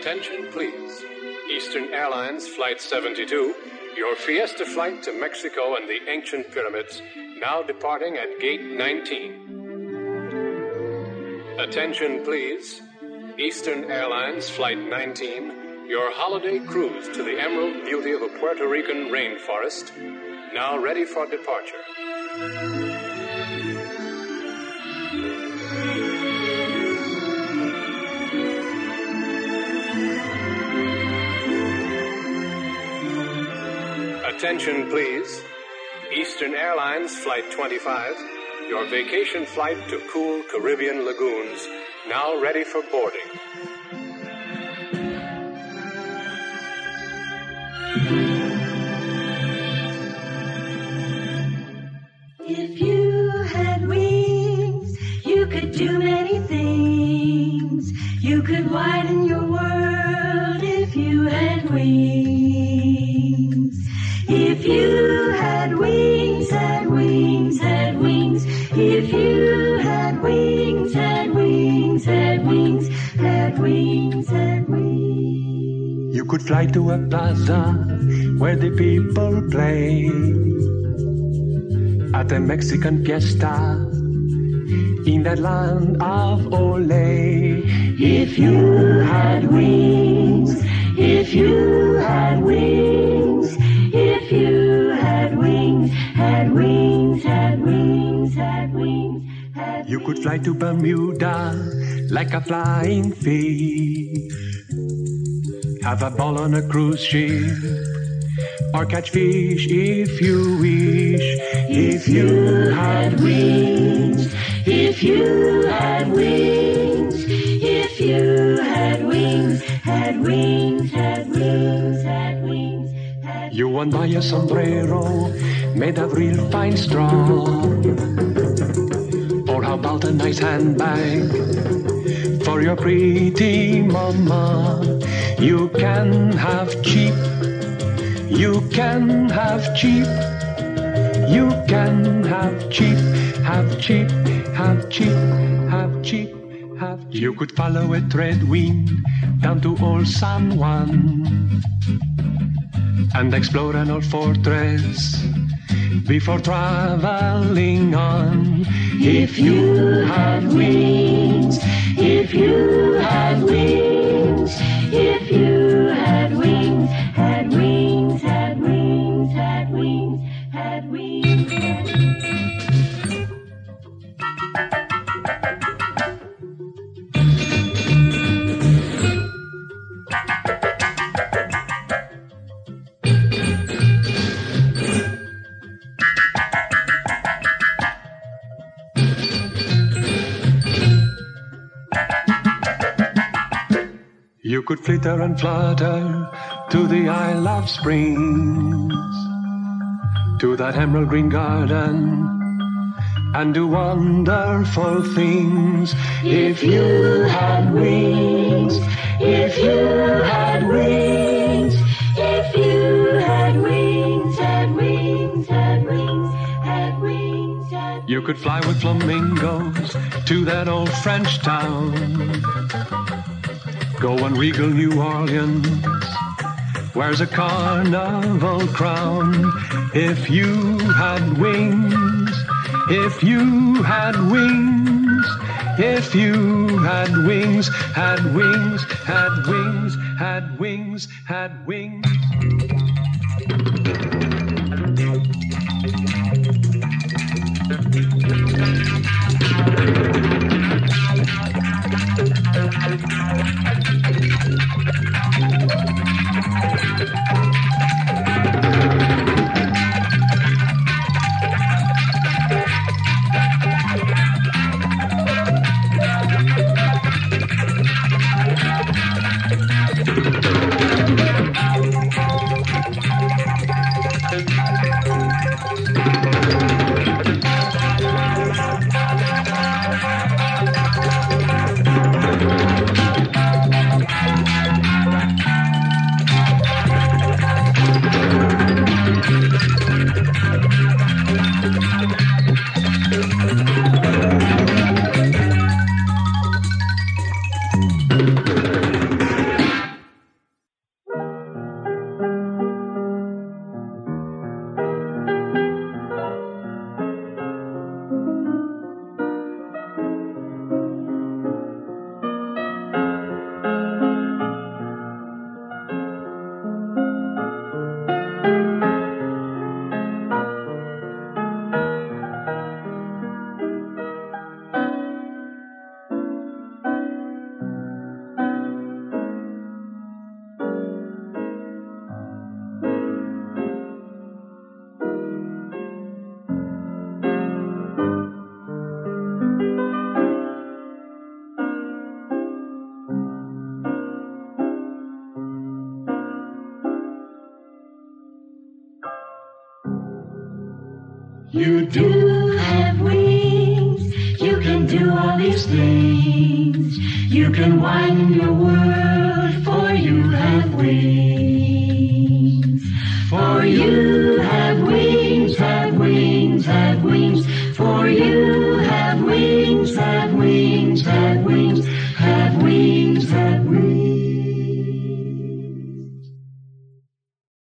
Attention, please. Eastern Airlines Flight 72, your Fiesta flight to Mexico and the ancient pyramids, now departing at Gate 19. Attention, please. Eastern Airlines Flight 19, your holiday cruise to the emerald beauty of a Puerto Rican rainforest, now ready for departure. Attention, please. Eastern Airlines Flight 25, your vacation flight to cool Caribbean lagoons, now ready for boarding. If you had wings, you could do many things. You could widen your world if you had wings. If you had wings, had wings, had wings. If you had wings, had wings, had wings, had wings, had wings. You could fly to a plaza where the people play at a Mexican fiesta in that land of Olay. If you had wings, if you had wings, if you had wings, had wings, had wings, had wings, had You could fly to Bermuda like a flying fish, have a ball on a cruise ship, or catch fish if you wish. If you had wings, if you had wings, if you had wings, had wings, had wings, had wings, had You won't buy a sombrero made of real fine straw, or how about a nice handbag for your pretty mama? You can have cheap, you can have cheap, you can have cheap, have cheap, have cheap, have cheap, have cheap. You could follow a trade wind down to old San Juan and explore an old fortress before traveling on. If you had wings, if you had wings, if you had wings, had wings, had wings, had wings, had wings, had wings. You could flitter and flutter to the Isle of Springs, to that emerald green garden, and do wonderful things. If you had wings, if you had wings, if you had wings, had wings, had wings, had wings, had wings. You could fly with flamingos to that old French town, go and regal New Orleans, wears a carnival crown. If you had wings, if you had wings, if you had wings, had wings, had wings, had wings, had wings. precious things. You can widen your world, for you have wings. For you have